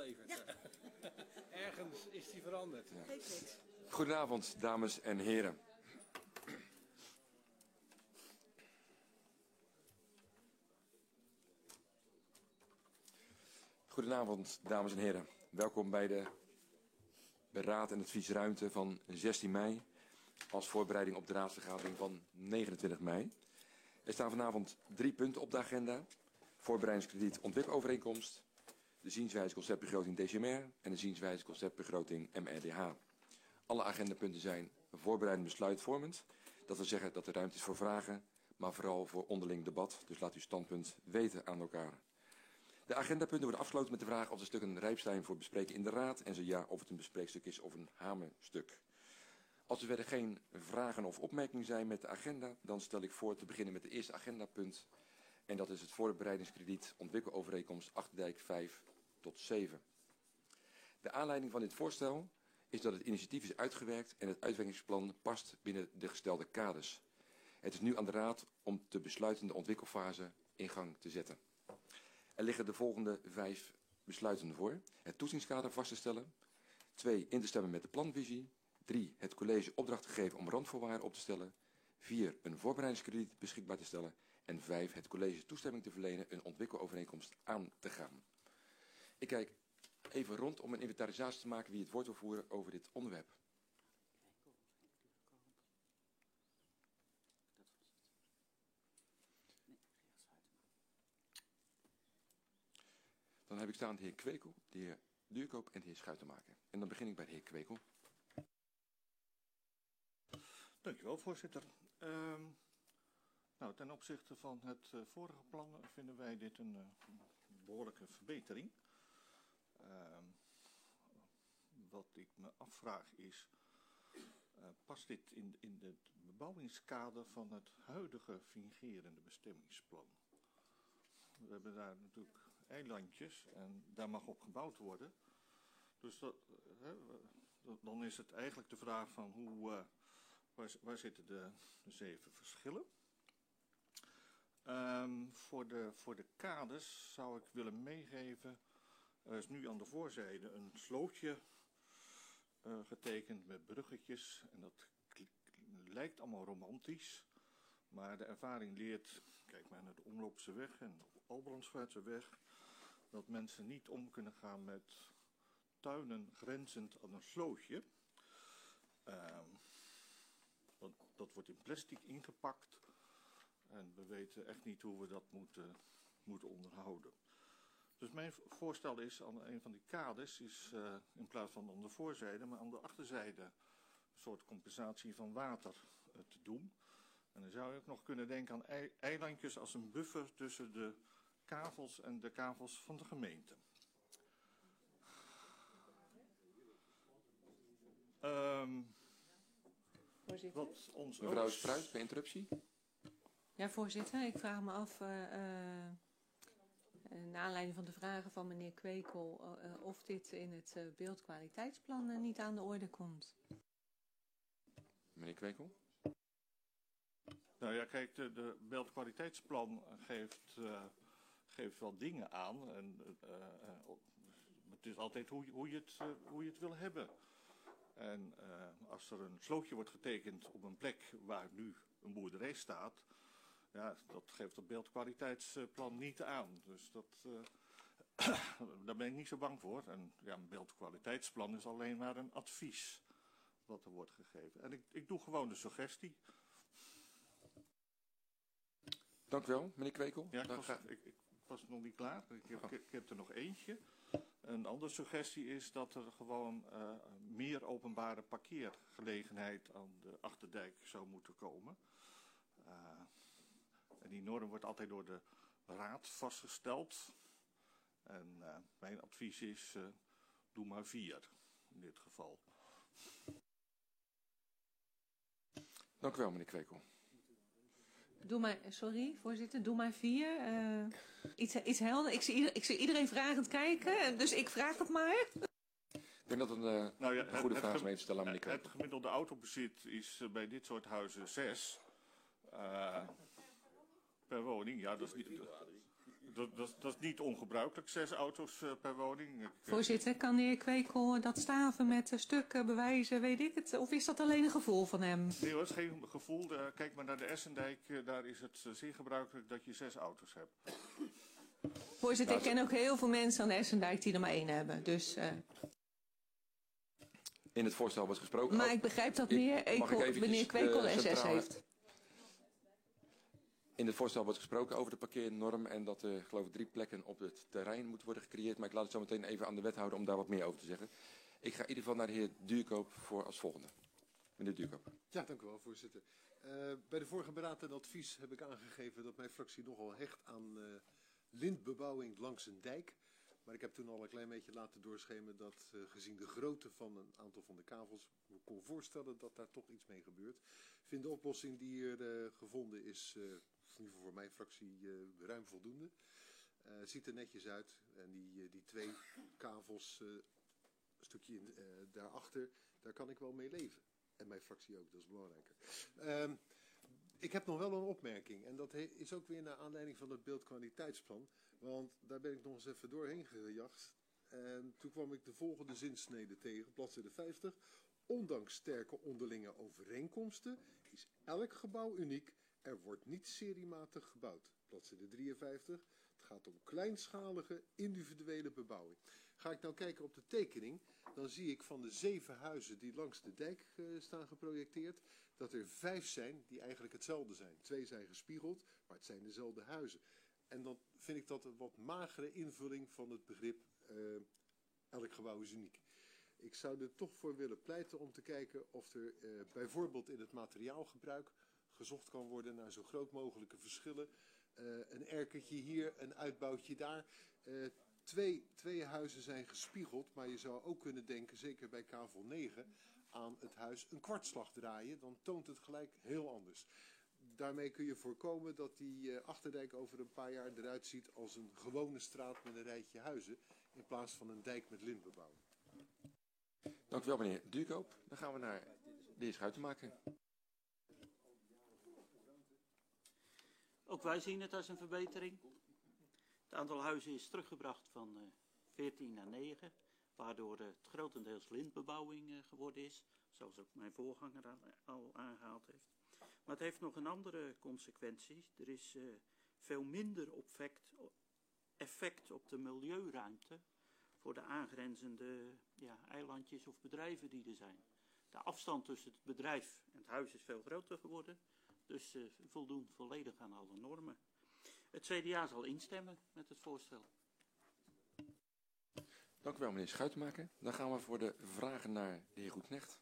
ingeleverd. Ja. Ergens is die veranderd. Ja. Goedenavond, dames en heren. Goedenavond, dames en heren. Welkom bij de beraad- en adviesruimte van 16 mei als voorbereiding op de raadsvergadering van 29 mei. Er staan vanavond 3 punten op de agenda. Voorbereidingskrediet ontwikkelerovereenkomst, de zienswijze conceptbegroting DCMR en de zienswijze conceptbegroting MRDH. Alle agendapunten zijn voorbereidend besluitvormend. Dat wil zeggen dat er ruimte is voor vragen, maar vooral voor onderling debat. Dus laat uw standpunt weten aan elkaar. De agendapunten worden afgesloten met de vraag of de stukken rijp zijn voor bespreken in de raad. En zo ja, of het een bespreekstuk is of een hamerstuk. Als er verder geen vragen of opmerkingen zijn met de agenda, dan stel ik voor te beginnen met het eerste agendapunt. En dat is het voorbereidingskrediet ontwikkelovereenkomst Achterdijk 5 tot 7. De aanleiding van dit voorstel is dat het initiatief is uitgewerkt en het uitwerkingsplan past binnen de gestelde kaders. Het is nu aan de raad om te besluiten de ontwikkelfase in gang te zetten. Er liggen de volgende 5 besluiten voor. Het toetsingskader vast te stellen. 2. In te stemmen met de planvisie. 3. Het college opdracht te geven om randvoorwaarden op te stellen. 4. Een voorbereidingskrediet beschikbaar te stellen. En 5. Het college toestemming te verlenen een ontwikkelovereenkomst aan te gaan. Ik kijk even rond om een inventarisatie te maken wie het woord wil voeren over dit onderwerp. Dan heb ik staan de heer Kwekel, de heer Duurkoop en de heer Schuitenmaker. En dan begin ik bij de heer Kwekel. Dankjewel, voorzitter. Nou, ten opzichte van het vorige plan vinden wij dit een behoorlijke verbetering. Wat ik me afvraag is, past dit in het bebouwingskader van het huidige fingerende bestemmingsplan? We hebben daar natuurlijk eilandjes en daar mag op gebouwd worden. Dus dan is het eigenlijk de vraag van waar zitten de 7 verschillen? Voor de kaders zou ik willen meegeven, er is nu aan de voorzijde een slootje getekend met bruggetjes en dat lijkt allemaal romantisch. Maar de ervaring leert, kijk maar naar de Omloopseweg en de Albrandsvaartseweg, dat mensen niet om kunnen gaan met tuinen grenzend aan een slootje. Dat wordt in plastic ingepakt en we weten echt niet hoe we dat moeten onderhouden. Dus mijn voorstel is aan een van die kaders, is in plaats van aan de voorzijde, maar aan de achterzijde een soort compensatie van water te doen. En dan zou je ook nog kunnen denken aan eilandjes als een buffer tussen de kavels en de kavels van de gemeente. Voorzitter? Mevrouw Spruit, bij interruptie. Ja, voorzitter. Ik vraag me af, naar aanleiding van de vragen van meneer Kwekel, of dit in het beeldkwaliteitsplan niet aan de orde komt. Meneer Kwekel. Nou ja, kijk, de beeldkwaliteitsplan geeft wel dingen aan. En het is altijd hoe je het wil hebben. En als er een slootje wordt getekend op een plek waar nu een boerderij staat, ja, dat geeft het beeldkwaliteitsplan niet aan. Dus daar ben ik niet zo bang voor. En ja, een beeldkwaliteitsplan is alleen maar een advies wat er wordt gegeven. En ik doe gewoon de suggestie. Dank u wel, meneer Kwekel. Ja, ik was nog niet klaar. Ik heb er nog eentje. Een andere suggestie is dat er gewoon meer openbare parkeergelegenheid aan de Achterdijk zou moeten komen. En die norm wordt altijd door de raad vastgesteld. En mijn advies is, doe maar 4 in dit geval. Dank u wel, meneer Kwekel. Doe maar, sorry voorzitter, doe maar 4. Iets helder. Ik zie iedereen vragend kijken, dus ik vraag het maar. Ik denk dat het een goede vraag is om even te stellen aan meneer Kwekel. Het gemiddelde autobezit is bij dit soort huizen 6 per woning. Ja, dat is niet... dat is niet ongebruikelijk, 6 auto's per woning. Voorzitter, kan de heer Kwekel dat staven met stukken, bewijzen, weet ik het? Of is dat alleen een gevoel van hem? Nee hoor, het is geen gevoel. Kijk maar naar de Essendijk, daar is het zeer gebruikelijk dat je 6 auto's hebt. Voorzitter, ik ken ook heel veel mensen aan de Essendijk die er maar 1 hebben. Dus, In het voorstel was gesproken. maar ik begrijp dat meneer Kwekel SS heeft. In het voorstel wordt gesproken over de parkeernorm en dat er geloof ik 3 plekken op het terrein moeten worden gecreëerd. Maar ik laat het zo meteen even aan de wethouder om daar wat meer over te zeggen. Ik ga in ieder geval naar de heer Duurkoop voor als volgende. Meneer Duurkoop. Ja, dank u wel, voorzitter. Bij de vorige beraad en advies heb ik aangegeven dat mijn fractie nogal hecht aan lintbebouwing langs een dijk. Maar ik heb toen al een klein beetje laten doorschemen dat gezien de grootte van een aantal van de kavels, ik kon voorstellen dat daar toch iets mee gebeurt. Ik vind de oplossing die hier gevonden is, in ieder geval voor mijn fractie, ruim voldoende. Ziet er netjes uit en die 2 kavels, een stukje daarachter, daar kan ik wel mee leven. En mijn fractie ook, dat is belangrijker. Ik heb nog wel een opmerking en dat is ook weer naar aanleiding van het beeldkwaliteitsplan. Want daar ben ik nog eens even doorheen gejacht. En toen kwam ik de volgende zinsnede tegen, bladzijde 50. Ondanks sterke onderlinge overeenkomsten is elk gebouw uniek. Er wordt niet seriematig gebouwd. Bladzijde 53. Het gaat om kleinschalige individuele bebouwing. Ga ik nou kijken op de tekening, dan zie ik van de 7 huizen die langs de dijk staan geprojecteerd, dat er 5 zijn die eigenlijk hetzelfde zijn. 2 zijn gespiegeld, maar het zijn dezelfde huizen. En dan vind ik dat een wat magere invulling van het begrip elk gebouw is uniek. Ik zou er toch voor willen pleiten om te kijken of er bijvoorbeeld in het materiaalgebruik gezocht kan worden naar zo groot mogelijke verschillen. Een erkertje hier, een uitbouwtje daar. Twee huizen zijn gespiegeld, maar je zou ook kunnen denken, zeker bij kavel 9, aan het huis een kwartslag draaien. Dan toont het gelijk heel anders. Daarmee kun je voorkomen dat die Achterdijk over een paar jaar eruit ziet als een gewone straat met een rijtje huizen, in plaats van een dijk met lintbebouwing. Dank u wel, meneer Duurkoop. Dan gaan we naar de heer Schuitenmaker. Ook wij zien het als een verbetering. Het aantal huizen is teruggebracht van 14 naar 9, waardoor het grotendeels lintbebouwing geworden is, zoals ook mijn voorganger al aangehaald heeft. Maar het heeft nog een andere consequentie. Er is veel minder effect op de milieuruimte voor de aangrenzende eilandjes of bedrijven die er zijn. De afstand tussen het bedrijf en het huis is veel groter geworden, dus voldoen volledig aan alle normen. Het CDA zal instemmen met het voorstel. Dank u wel, meneer Schuitenmaker. Dan gaan we voor de vragen naar de heer Goedknecht.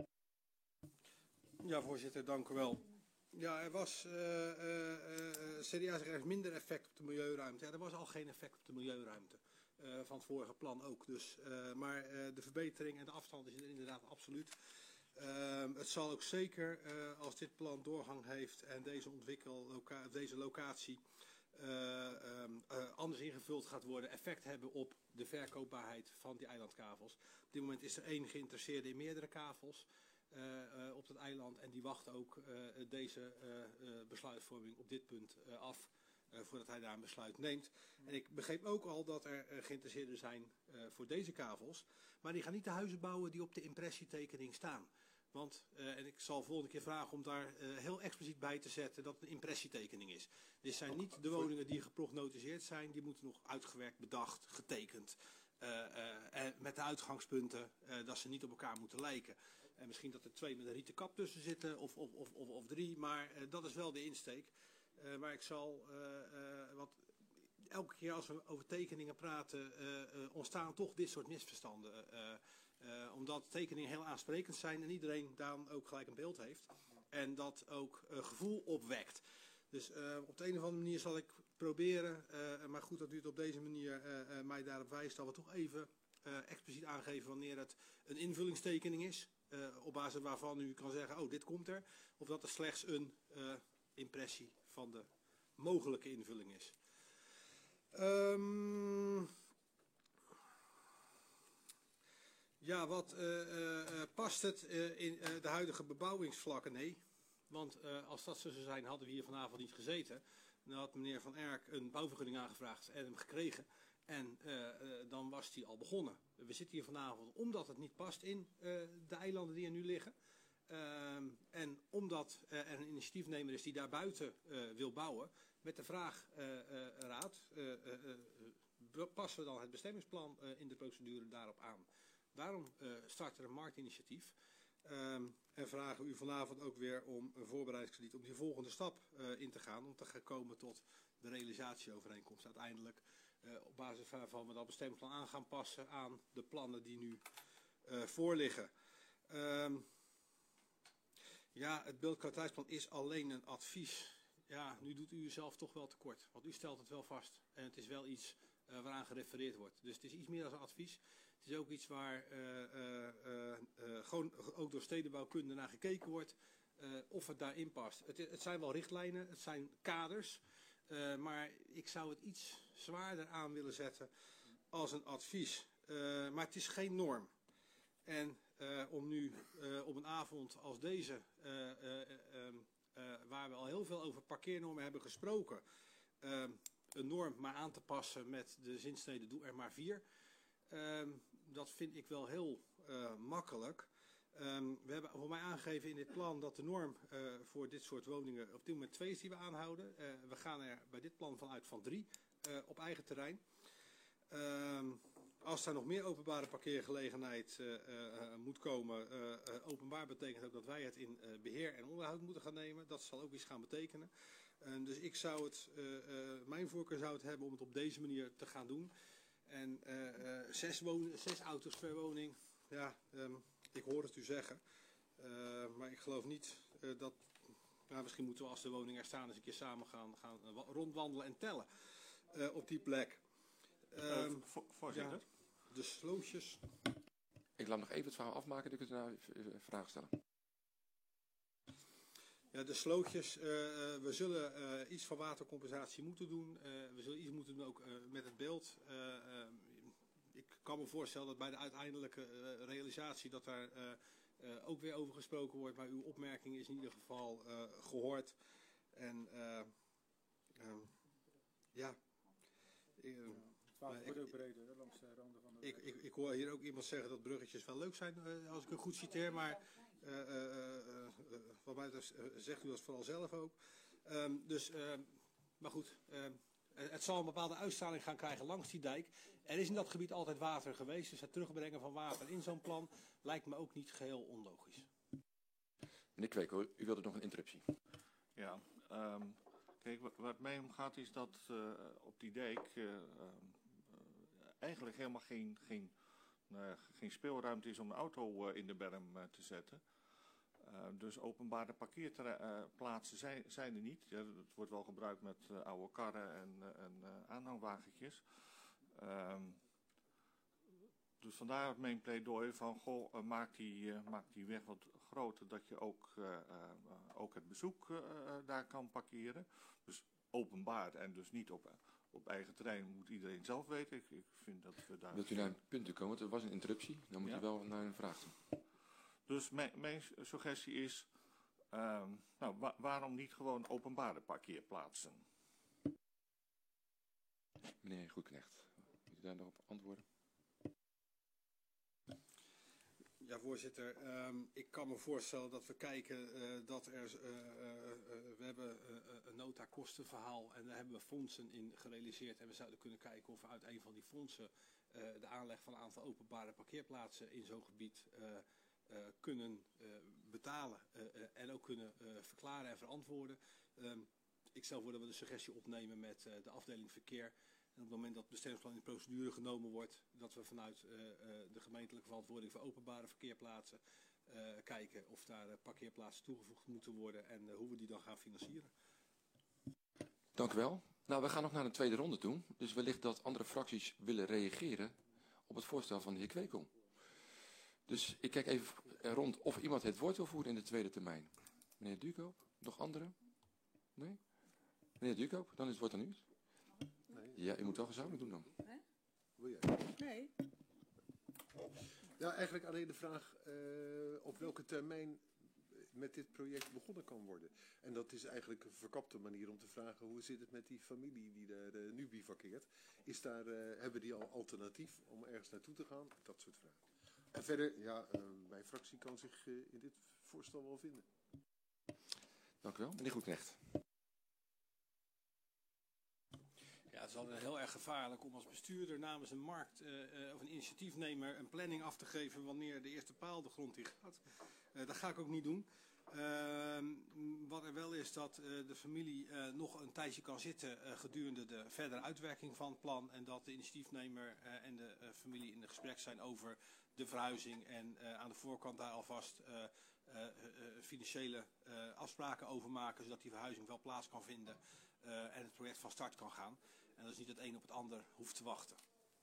Ja, voorzitter, dank u wel. Ja, er was, CDA zegt er is minder effect op de milieuruimte. Ja, er was al geen effect op de milieuruimte. Van het vorige plan ook. Dus, maar de verbetering en de afstand is er inderdaad absoluut. Het zal ook zeker, als dit plan doorgang heeft en deze locatie anders ingevuld gaat worden, effect hebben op de verkoopbaarheid van die eilandkavels. Op dit moment is er 1 geïnteresseerde in meerdere kavels op dat eiland en die wacht ook deze besluitvorming op dit punt af voordat hij daar een besluit neemt. En ik begreep ook al dat er geïnteresseerden zijn voor deze kavels, maar die gaan niet de huizen bouwen die op de impressietekening staan. Want, en ik zal volgende keer vragen om daar heel expliciet bij te zetten dat het een impressietekening is. Dit zijn niet de woningen die geprognotiseerd zijn, die moeten nog uitgewerkt, bedacht, getekend. En met de uitgangspunten dat ze niet op elkaar moeten lijken. En misschien dat er 2 met een rieten kap tussen zitten of 3, maar dat is wel de insteek. Maar ik zal, want elke keer als we over tekeningen praten, ontstaan toch dit soort misverstanden. Omdat tekeningen heel aansprekend zijn en iedereen dan ook gelijk een beeld heeft. En dat ook gevoel opwekt. Dus op de een of andere manier zal ik proberen, maar goed dat u het op deze manier mij daarop wijst, dat we toch even expliciet aangeven wanneer het een invulligstekening is. Op basis waarvan u kan zeggen, oh dit komt er. Of dat het slechts een impressie van de mogelijke invulling is. Ja, wat past het in de huidige bebouwingsvlakken? Nee, want als dat zo zou zijn hadden we hier vanavond niet gezeten. Dan had meneer Van Erk een bouwvergunning aangevraagd en hem gekregen. En dan was die al begonnen. We zitten hier vanavond omdat het niet past in de eilanden die er nu liggen. En omdat er een initiatiefnemer is die daar buiten wil bouwen. Met de vraag, raad, passen we dan het bestemmingsplan in de procedure daarop aan? Daarom start er een marktinitiatief. En vragen we u vanavond ook weer om een voorbereidingskrediet om die volgende stap in te gaan. Om te gaan komen tot de realisatieovereenkomst. Uiteindelijk op basis waarvan we dat bestemmingsplan aan gaan passen aan de plannen die nu voorliggen. Ja, het beeldkwaliteitsplan is alleen een advies. Ja, nu doet u uzelf toch wel tekort. Want u stelt het wel vast. En het is wel iets waaraan gerefereerd wordt. Dus het is iets meer dan een advies. Het is ook iets waar gewoon ook door stedenbouwkunde naar gekeken wordt. Of het daarin past. Het zijn wel richtlijnen, het zijn kaders. Maar ik zou het iets zwaarder aan willen zetten als een advies. Maar het is geen norm. En om nu op een avond als deze, waar we al heel veel over parkeernormen hebben gesproken, een norm maar aan te passen met de zinsnede doe er maar 4. Dat vind ik wel heel makkelijk. We hebben voor mij aangegeven in dit plan dat de norm voor dit soort woningen op dit moment 2 is die we aanhouden. We gaan er bij dit plan vanuit van 3 op eigen terrein. Als daar nog meer openbare parkeergelegenheid moet komen, openbaar betekent ook dat wij het in beheer en onderhoud moeten gaan nemen. Dat zal ook iets gaan betekenen. Dus ik zou het, mijn voorkeur zou het hebben om het op deze manier te gaan doen. En 6 auto's per woning, ja, ik hoor het u zeggen. Maar ik geloof niet dat, nou, misschien moeten we als de woningen er staan eens een keer samen gaan rondwandelen en tellen op die plek. Voorzitter. Ja, de slootjes. Ik laat nog even het verhaal afmaken, dan kunt u nou vragen stellen. Ja, de slootjes, we zullen iets van watercompensatie moeten doen. We zullen iets moeten doen ook met het beeld. Ik kan me voorstellen dat bij de uiteindelijke realisatie dat daar ook weer over gesproken wordt. Maar uw opmerking is in ieder geval gehoord. En ja... Het wordt ook breder, hè, langs de randen van de... Ik hoor hier ook iemand zeggen dat bruggetjes wel leuk zijn, als ik het goed citeer, maar wat mij zegt u dat vooral zelf ook. Maar goed, het zal een bepaalde uitstraling gaan krijgen langs die dijk. Er is in dat gebied altijd water geweest, dus het terugbrengen van water in zo'n plan lijkt me ook niet geheel onlogisch. Meneer Kweekel, u wilde nog een interruptie. Ja, kijk, waar het mij om gaat is dat op die dijk eigenlijk helemaal geen speelruimte is om een auto in de berm te zetten. Dus openbare parkeerplaatsen zijn er niet. Ja, het wordt wel gebruikt met oude karren en aanhangwagentjes. Dus vandaar mijn pleidooi van, goh, maak die weg wat groter, dat je ook het bezoek daar kan parkeren. Dus openbaar en dus niet op eigen terrein, moet iedereen zelf weten. Ik vind dat we daar... Wilt u naar een punt toe komen? Want er was een interruptie, dan moet u wel naar een vraag toe. Dus mijn suggestie is, waarom niet gewoon openbare parkeerplaatsen? Meneer Goedknecht, moet u daar nog op antwoorden? Ja, voorzitter. Ik kan me voorstellen dat we kijken dat we hebben een nota kostenverhaal en daar hebben we fondsen in gerealiseerd. En we zouden kunnen kijken of we uit een van die fondsen de aanleg van een aantal openbare parkeerplaatsen in zo'n gebied kunnen betalen en ook kunnen verklaren en verantwoorden. Ik stel voor dat we de suggestie opnemen met de afdeling verkeer. En op het moment dat het bestemmingsplan in de procedure genomen wordt, dat we vanuit de gemeentelijke verantwoording voor openbare verkeerplaatsen kijken of daar parkeerplaatsen toegevoegd moeten worden en hoe we die dan gaan financieren. Dank u wel. Nou, we gaan nog naar een tweede ronde toe. Dus wellicht dat andere fracties willen reageren op het voorstel van de heer Kweekel. Dus ik kijk even rond of iemand het woord wil voeren in de tweede termijn. Meneer Duurkoop, nog anderen? Nee? Meneer Duurkoop, dan is het woord aan u. Nee. Ja, u moet wel gezamenlijk doen dan. Wil jij? Nee. Ja, eigenlijk alleen de vraag op welke termijn met dit project begonnen kan worden. En dat is eigenlijk een verkapte manier om te vragen hoe zit het met die familie die daar nu bivakkeert. Hebben die al alternatief om ergens naartoe te gaan? Dat soort vragen. En verder, ja, mijn fractie kan zich in dit voorstel wel vinden. Dank u wel. Meneer Goedknecht. Ja, het is altijd heel erg gevaarlijk om als bestuurder namens een markt of een initiatiefnemer een planning af te geven wanneer de eerste paal de grond in gaat. Dat ga ik ook niet doen. Wat er wel is dat de familie nog een tijdje kan zitten gedurende de verdere uitwerking van het plan. En dat de initiatiefnemer en de familie in gesprek zijn over de verhuizing. En aan de voorkant daar alvast financiële afspraken over maken. Zodat die verhuizing wel plaats kan vinden en het project van start kan gaan. En dat is niet het een op het ander hoeft te wachten.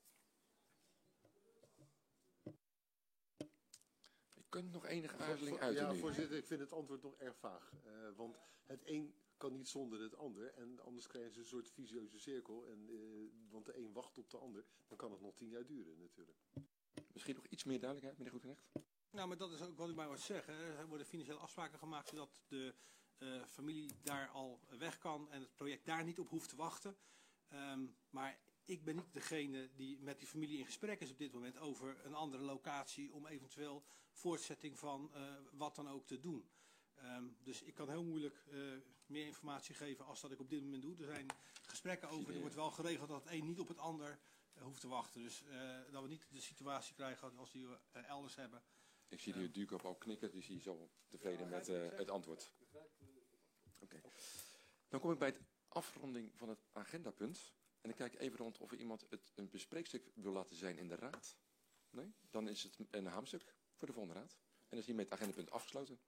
Je kunt nog enige aarzeling uiten Ja, nu. voorzitter, ik vind het antwoord nog erg vaag. Want het een kan niet zonder het ander. En anders krijgen ze een soort visieuze cirkel. Want de een wacht op de ander. Dan kan het nog 10 jaar duren natuurlijk. Misschien nog iets meer duidelijkheid, meneer Goedknecht? Nou, maar dat is ook wat u mij wat zeggen. Er worden financiële afspraken gemaakt zodat de familie daar al weg kan en het project daar niet op hoeft te wachten. Maar ik ben niet degene die met die familie in gesprek is op dit moment over een andere locatie om eventueel voortzetting van wat dan ook te doen. Dus ik kan heel moeilijk meer informatie geven als dat ik op dit moment doe. Er zijn gesprekken over, er wordt wel geregeld dat het een niet op het ander hoeft te wachten. Dus dat we niet de situatie krijgen als die we elders hebben. Ik zie de heer Duurkop al knikken, dus hij is al tevreden met het antwoord. Oké. Dan kom ik bij het afronding van het agendapunt. En dan kijk ik even rond of er iemand het een bespreekstuk wil laten zijn in de raad. Nee? Dan is het een haamstuk voor de volgende raad. En dan is hiermee het agendapunt afgesloten.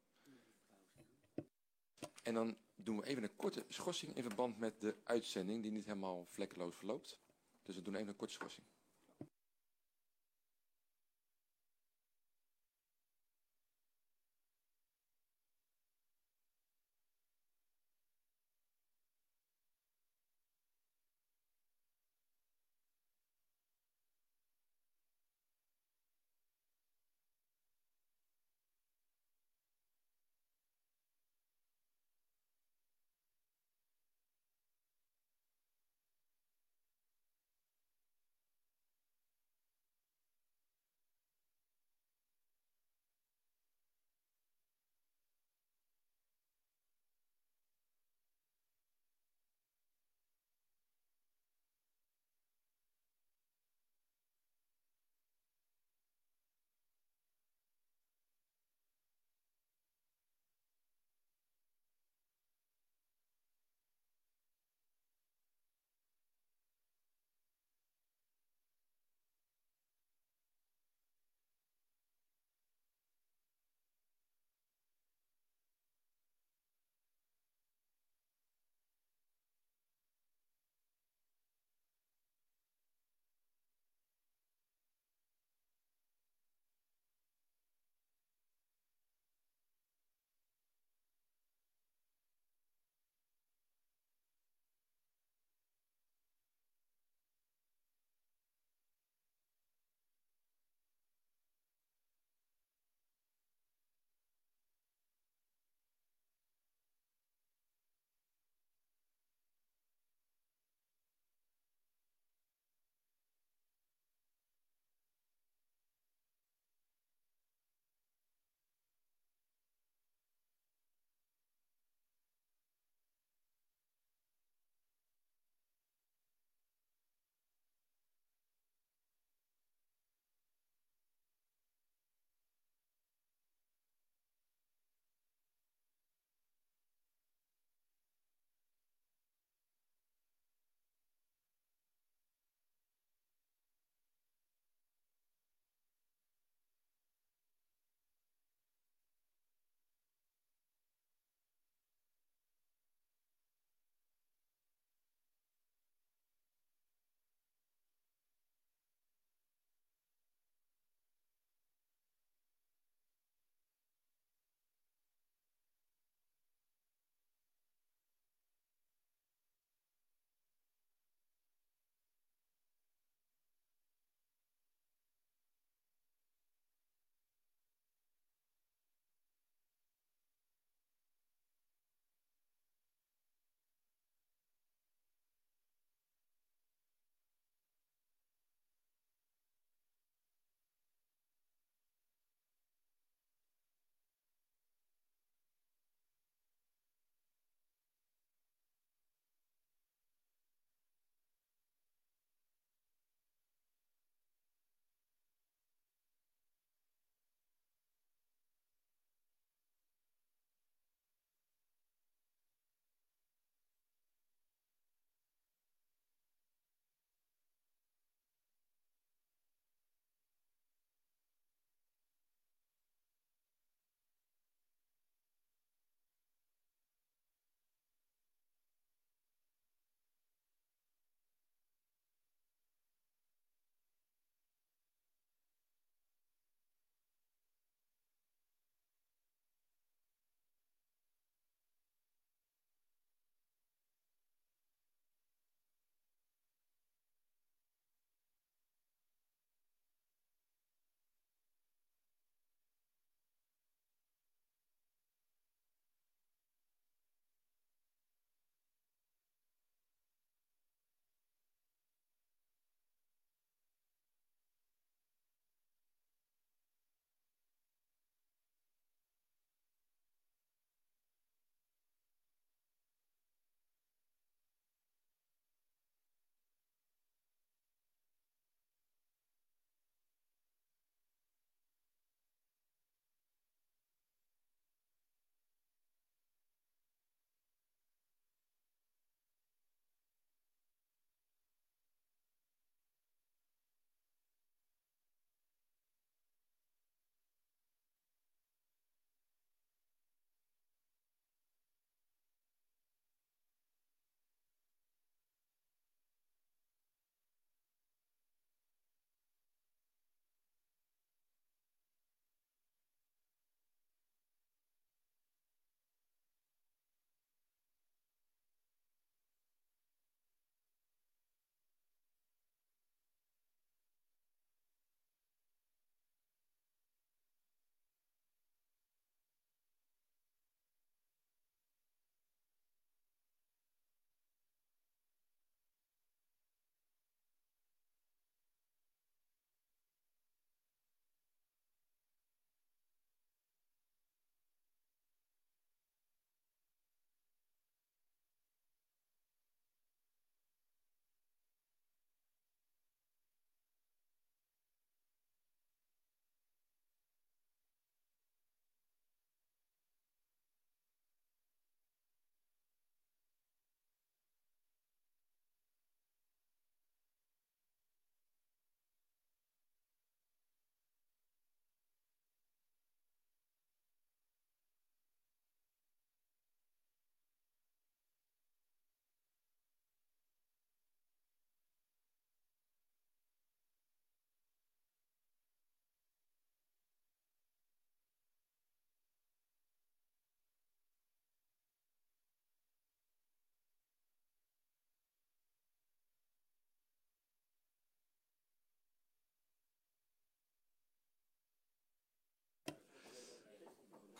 En dan doen we even een korte schorsing in verband met de uitzending die niet helemaal vlekkeloos verloopt. Dus we doen even een korte schorsing.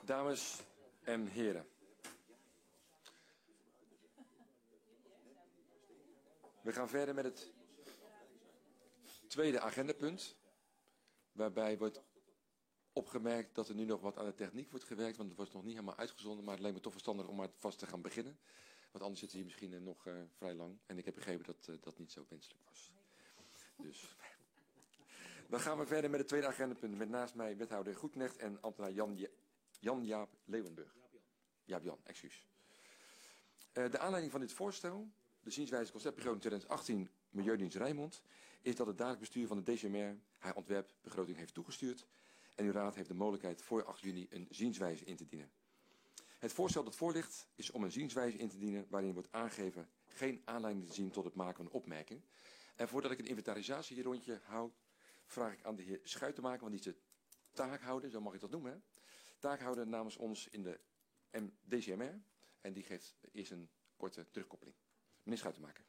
Dames en heren. We gaan verder met het tweede agendapunt. Waarbij wordt opgemerkt dat er nu nog wat aan de techniek wordt gewerkt. Want het was nog niet helemaal uitgezonden. Maar het leek me toch verstandig om maar vast te gaan beginnen. Want anders zitten hier misschien nog vrij lang. En ik heb begrepen dat dat niet zo wenselijk was. Dus dan gaan we verder met het tweede agendapunt. Met naast mij wethouder Goedknecht en ambtenaar Jan-Jaap Leeuwenburg. Jaap-Jan, excuus. De aanleiding van dit voorstel, de zienswijze conceptbegroting 2018 Milieudienst Rijnmond, is dat het dagelijks bestuur van de DCMR haar ontwerpbegroting heeft toegestuurd. En uw raad heeft de mogelijkheid voor 8 juni een zienswijze in te dienen. Het voorstel dat voor ligt is om een zienswijze in te dienen waarin wordt aangegeven geen aanleiding te zien tot het maken van een opmerking. En voordat ik een inventarisatierondje hou, vraag ik aan de heer Schuitenmaker, want die is de taakhouder, zo mag ik dat noemen, hè? Taakhouder namens ons in de DCMR. En die geeft eerst een korte terugkoppeling. Meneer Schuitenmaker.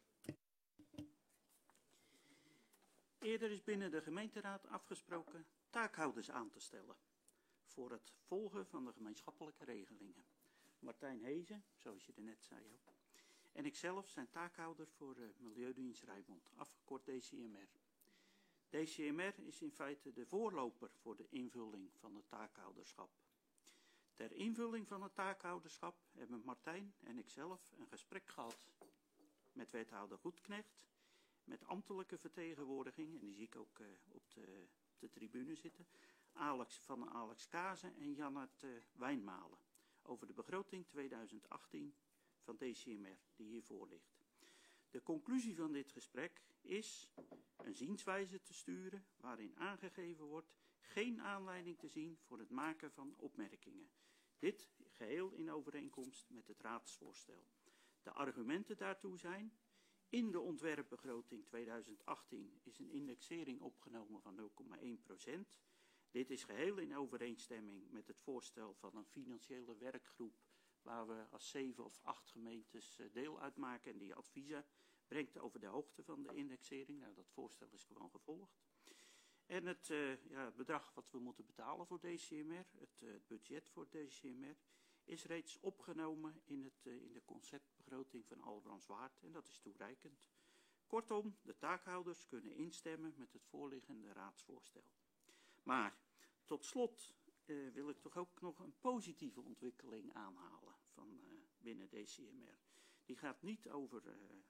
Eerder is binnen de gemeenteraad afgesproken taakhouders aan te stellen voor het volgen van de gemeenschappelijke regelingen. Martijn Hezen, zoals je er net zei ook, en ikzelf zijn taakhouder voor Milieudienst Rijnmond, afgekort DCMR. DCMR is in feite de voorloper voor de invulling van het taakhouderschap. Ter invulling van het taakhouderschap hebben Martijn en ikzelf een gesprek gehad met wethouder Goedknecht, met ambtelijke vertegenwoordiging, en die zie ik ook op de tribune zitten, Alex Kazen en Jannert Wijnmalen, over de begroting 2018 van DCMR, die hiervoor ligt. De conclusie van dit gesprek is een zienswijze te sturen waarin aangegeven wordt geen aanleiding te zien voor het maken van opmerkingen. Dit geheel in overeenkomst met het raadsvoorstel. De argumenten daartoe zijn: in de ontwerpbegroting 2018 is een indexering opgenomen van 0,1%. Dit is geheel in overeenstemming met het voorstel van een financiële werkgroep waar we als 7 of 8 gemeentes deel uitmaken en die adviezen brengt over de hoogte van de indexering. Nou, dat voorstel is gewoon gevolgd. En het bedrag wat we moeten betalen voor DCMR, het budget voor DCMR, is reeds opgenomen in de conceptbegroting van Albrandswaard en dat is toereikend. Kortom, de taakhouders kunnen instemmen met het voorliggende raadsvoorstel. Maar tot slot wil ik toch ook nog een positieve ontwikkeling aanhalen van binnen DCMR. Die gaat niet over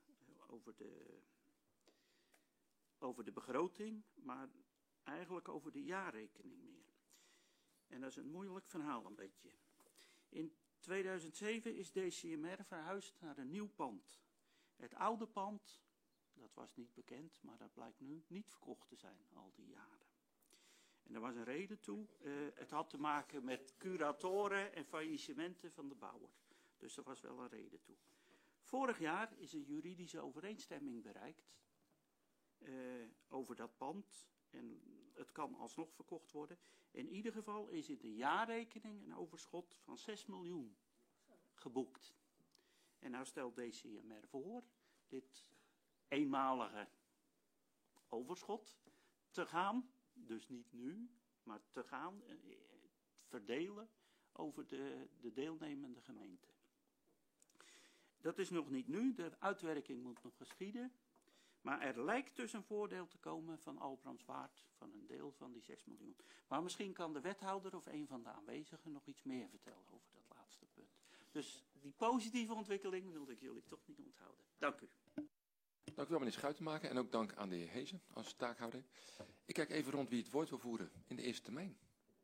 de begroting, maar eigenlijk over de jaarrekening meer. En dat is een moeilijk verhaal een beetje. In 2007 is DCMR verhuisd naar een nieuw pand. Het oude pand, dat was niet bekend, maar dat blijkt nu niet verkocht te zijn al die jaren. En er was een reden toe. Het had te maken met curatoren en faillissementen van de bouwer. Dus er was wel een reden toe. Vorig jaar is een juridische overeenstemming bereikt over dat pand. En het kan alsnog verkocht worden. In ieder geval is in de jaarrekening een overschot van 6 miljoen geboekt. En nou stelt DCMR voor dit eenmalige overschot te gaan, dus niet nu, maar te gaan verdelen over de deelnemende gemeenten. Dat is nog niet nu, de uitwerking moet nog geschieden. Maar er lijkt dus een voordeel te komen van Albrandswaard, van een deel van die 6 miljoen. Maar misschien kan de wethouder of een van de aanwezigen nog iets meer vertellen over dat laatste punt. Dus die positieve ontwikkeling wilde ik jullie toch niet onthouden. Dank u. Dank u wel, meneer Schuitenmaker. En ook dank aan de heer Hezen als taakhouder. Ik kijk even rond wie het woord wil voeren in de eerste termijn.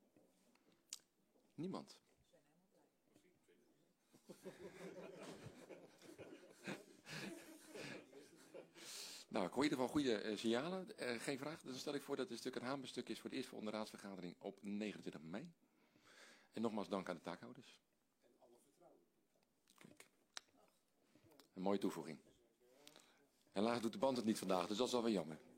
Niemand. Nou, ik hoor in ieder geval goede signalen. Geen vraag. Dus dan stel ik voor dat het stuk een hamerstuk is voor de eerste onderraadsvergadering op 29 mei. En nogmaals dank aan de taakhouders. Kijk. Een mooie toevoeging. Helaas doet de band het niet vandaag, dus dat is wel weer jammer.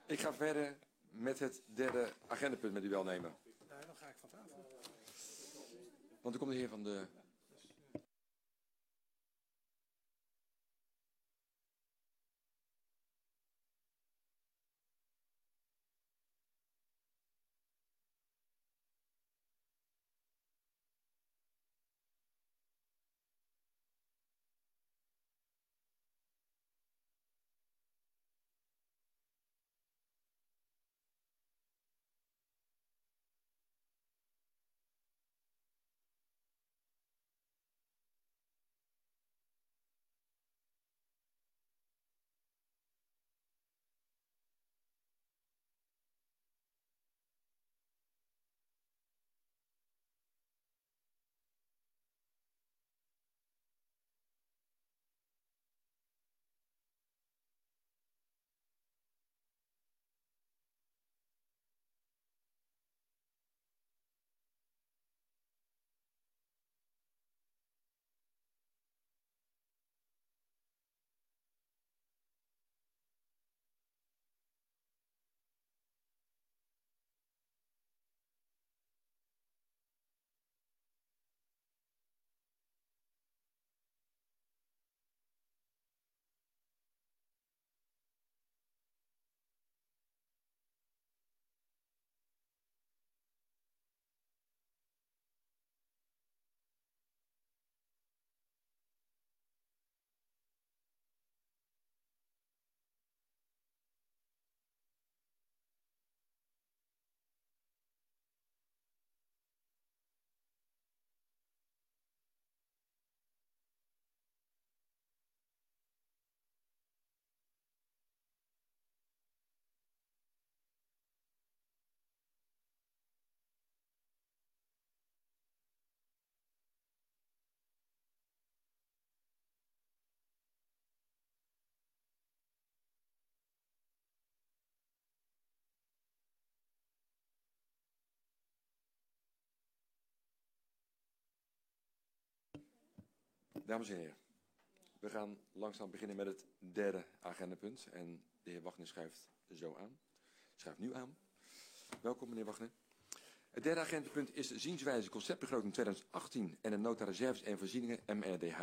Ik ga verder met het derde agendapunt met uw welnemen. Nou, dan ga ik van tafel. Want er komt de heer van de... Dames en heren, we gaan langzaam beginnen met het derde agendapunt. En de heer Wagner schuift zo aan. Schuift nu aan. Welkom, meneer Wagner. Het derde agendapunt is de zienswijze conceptbegroting 2018 en de nota reserves en voorzieningen MRDH.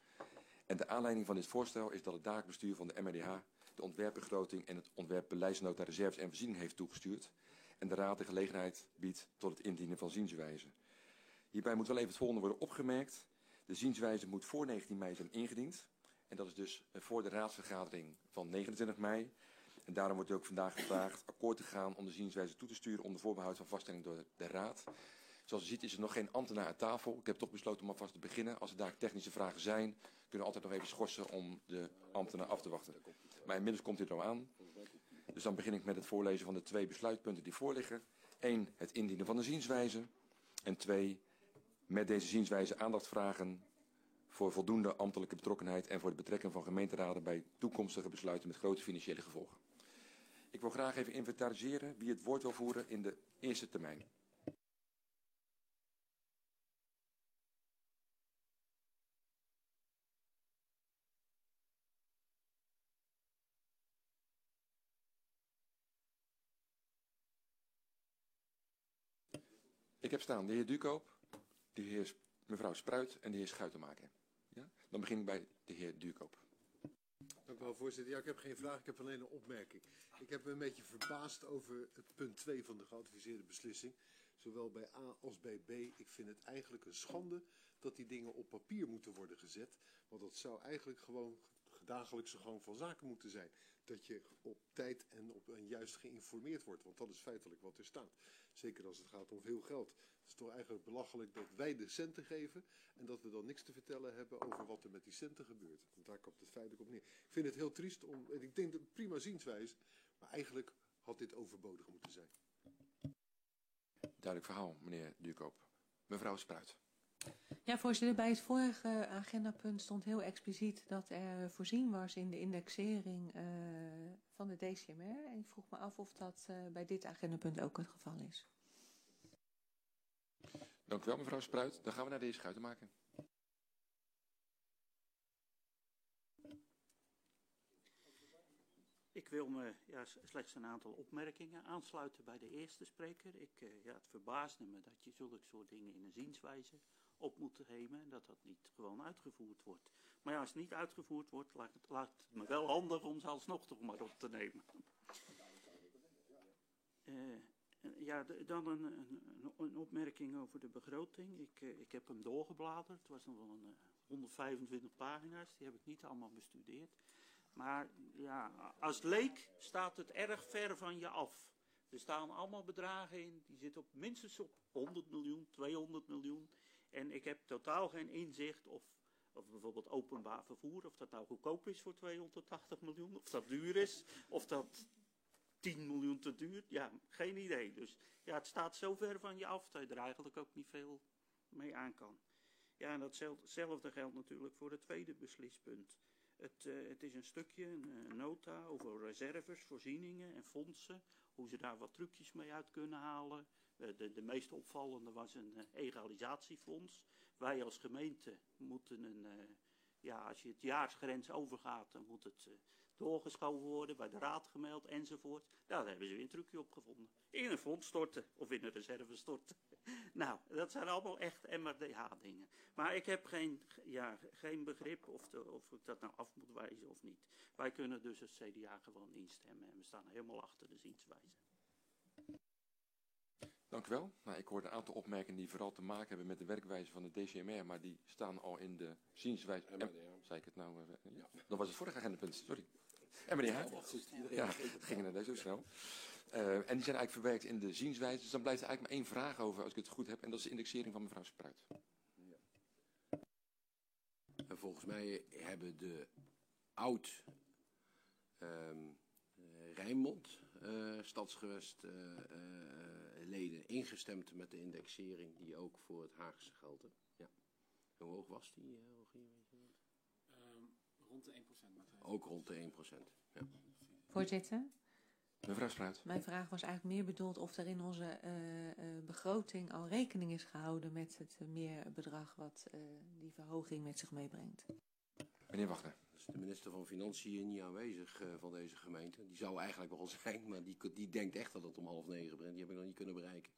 En de aanleiding van dit voorstel is dat het dagelijks bestuur van de MRDH de ontwerpbegroting en het ontwerpbeleidsnota reserves en voorzieningen heeft toegestuurd. En de Raad de gelegenheid biedt tot het indienen van zienswijze. Hierbij moet wel even het volgende worden opgemerkt. De zienswijze moet voor 19 mei zijn ingediend. En dat is dus voor de raadsvergadering van 29 mei. En daarom wordt u ook vandaag gevraagd akkoord te gaan om de zienswijze toe te sturen onder voorbehoud van vaststelling door de Raad. Zoals u ziet is er nog geen ambtenaar aan tafel. Ik heb toch besloten om alvast te beginnen. Als er daar technische vragen zijn, kunnen we altijd nog even schorsen om de ambtenaar af te wachten. Maar inmiddels komt dit al aan. Dus dan begin ik met het voorlezen van de 2 besluitpunten die voorliggen. 1. Het indienen van de zienswijze. En 2. Met deze zienswijze aandacht vragen voor voldoende ambtelijke betrokkenheid en voor de betrekking van gemeenteraden bij toekomstige besluiten met grote financiële gevolgen. Ik wil graag even inventariseren wie het woord wil voeren in de eerste termijn. Ik heb staan de heer Duurkoop, mevrouw Spruit en de heer Schuitenmaker. Ja? Dan begin ik bij de heer Duurkoop. Dank u wel, voorzitter. Ja, ik heb geen vraag, ik heb alleen een opmerking. Ik heb me een beetje verbaasd over het punt 2 van de geadviseerde beslissing. Zowel bij A als bij B. Ik vind het eigenlijk een schande dat die dingen op papier moeten worden gezet. Want dat zou eigenlijk gewoon dagelijkse gang van zaken moeten zijn. Dat je op tijd en juist geïnformeerd wordt. Want dat is feitelijk wat er staat. Zeker als het gaat om veel geld. Het is toch eigenlijk belachelijk dat wij de centen geven. En dat we dan niks te vertellen hebben over wat er met die centen gebeurt. Want daar komt het feitelijk op neer. Ik vind het heel triest. Ik denk dat het prima zienswijze. Maar eigenlijk had dit overbodig moeten zijn. Duidelijk verhaal, meneer Duurkoop. Mevrouw Spruit. Ja, voorzitter, bij het vorige agendapunt stond heel expliciet dat er voorzien was in de indexering van de DCMR. En ik vroeg me af of dat bij dit agendapunt ook het geval is. Dank u wel, mevrouw Spruit. Dan gaan we naar de heer Schuitenmaker. Ik Ik wil me slechts een aantal opmerkingen aansluiten bij de eerste spreker. Het verbaasde me dat je zulke soort dingen in een zienswijze op moet nemen en dat dat niet gewoon uitgevoerd wordt. Maar ja, als het niet uitgevoerd wordt, lijkt het me wel handig om ze alsnog toch maar op te nemen. Dan een opmerking over de begroting. Ik heb hem doorgebladerd. Het was nog wel 125 pagina's. Die heb ik niet allemaal bestudeerd. Maar ja, als leek staat het erg ver van je af. Er staan allemaal bedragen in. Die zitten minstens op 100 miljoen, 200 miljoen. En ik heb totaal geen inzicht of bijvoorbeeld openbaar vervoer, of dat nou goedkoop is voor 280 miljoen, of dat duur is, of dat 10 miljoen te duur. Ja, geen idee. Dus ja, het staat zo ver van je af dat je er eigenlijk ook niet veel mee aan kan. Ja, en datzelfde geldt natuurlijk voor het tweede beslispunt. Het is een stukje, een nota over reserves, voorzieningen en fondsen. Hoe ze daar wat trucjes mee uit kunnen halen. De meest opvallende was een egalisatiefonds. Wij als gemeente moeten als je het jaarsgrens overgaat, dan moet het doorgeschoven worden, bij de raad gemeld enzovoort. Daar hebben ze weer een trucje op gevonden. In een fonds storten of in een reserve storten. Nou, dat zijn allemaal echt MRDH-dingen. Maar ik heb geen begrip of ik dat nou af moet wijzen of niet. Wij kunnen dus als CDA gewoon instemmen en we staan helemaal achter de zienswijze. Dank u wel. Nou, ik hoorde een aantal opmerkingen die vooral te maken hebben met de werkwijze van de DCMR, maar die staan al in de zienswijze. Zei ik het nou? Ja. Dan was het vorige agendapunt, sorry. MRDH. Ja, het ging inderdaad zo snel. En die zijn eigenlijk verwerkt in de zienswijze. Dus dan blijft er eigenlijk maar één vraag over, als ik het goed heb. En dat is de indexering van mevrouw Spruit. Ja. En volgens mij hebben de oud Rijnmond stadsgewest leden ingestemd met de indexering die ook voor het Haagse geldt. Ja. Hoe hoog was die, Rogier? Rond de 1%. Ook rond de 1%. Ja. Voorzitter? Mevrouw Spruit. Mijn vraag was eigenlijk meer bedoeld of er in onze begroting al rekening is gehouden met het meerbedrag wat die verhoging met zich meebrengt. Meneer Wachter. Dus de minister van Financiën niet aanwezig van deze gemeente. Die zou eigenlijk wel zijn, maar die denkt echt dat het om 8:30 begint. Die heb ik nog niet kunnen bereiken.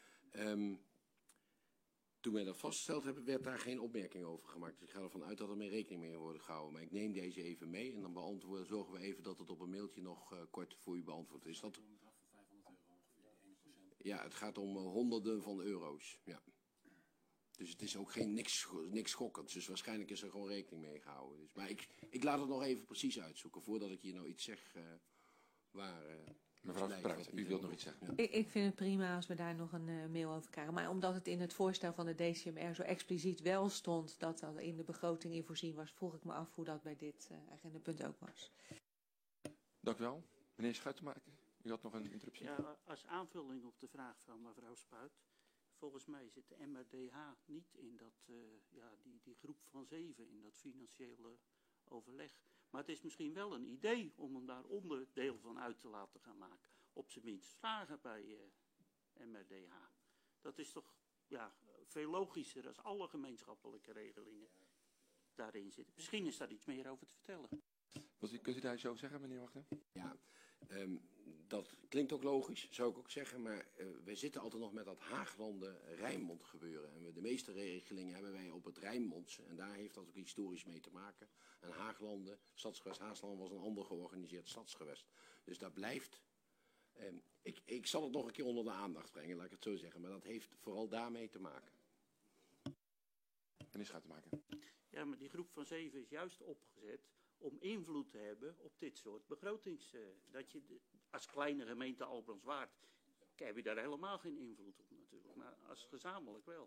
Toen wij dat vastgesteld hebben, werd daar geen opmerking over gemaakt. Dus ik ga ervan uit dat er mee rekening mee wordt gehouden. Maar ik neem deze even mee en dan zorgen we even dat het op een mailtje nog kort voor u beantwoord is. Dat... Een bedrag van €500 ongeveer, 1%. Ja, het gaat om honderden van euro's. Ja. Dus het is ook niks schokkends. Dus waarschijnlijk is er gewoon rekening mee gehouden. Dus, maar ik laat het nog even precies uitzoeken voordat ik hier nou iets zeg waar... Mevrouw Spruit, u wilt nog iets zeggen. Ja. Ik vind het prima als we daar nog een mail over krijgen. Maar omdat het in het voorstel van de DCMR zo expliciet wel stond dat dat in de begroting in voorzien was, vroeg ik me af hoe dat bij dit agendapunt ook was. Dank u wel. Meneer Schuitenmaker, u had nog een interruptie. Ja, als aanvulling op de vraag van mevrouw Spuit. Volgens mij zit de MRDH niet in die groep van 7, in dat financiële overleg. Maar het is misschien wel een idee om hem daar onderdeel van uit te laten gaan maken. Op zijn minst vragen bij MRDH. Dat is toch veel logischer als alle gemeenschappelijke regelingen daarin zitten. Misschien is daar iets meer over te vertellen. Kunt u daar iets over zeggen, meneer Wachter? Ja, dat klinkt ook logisch, zou ik ook zeggen. Maar we zitten altijd nog met dat Haaglanden-Rijnmond gebeuren. En de meeste regelingen hebben wij op het Rijnmondse. En daar heeft dat ook historisch mee te maken. En Haaglanden, stadsgewest Haaglanden was een ander georganiseerd stadsgewest. Dus dat blijft... Ik zal het nog een keer onder de aandacht brengen, laat ik het zo zeggen. Maar dat heeft vooral daarmee te maken. Meneer Schuitenmaker. Ja, maar die groep van 7 is juist opgezet om invloed te hebben op dit soort begrotings... dat je als kleine gemeente Albrandswaard heb je daar helemaal geen invloed op natuurlijk. Maar als gezamenlijk wel.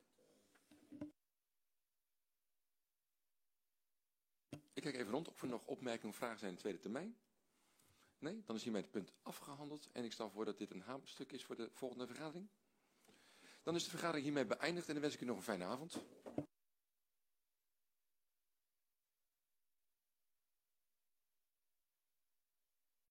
Ik kijk even rond of er nog opmerkingen of vragen zijn in de tweede termijn. Nee, dan is hiermee het punt afgehandeld. En ik stel voor dat dit een hamerstuk is voor de volgende vergadering. Dan is de vergadering hiermee beëindigd en dan wens ik u nog een fijne avond.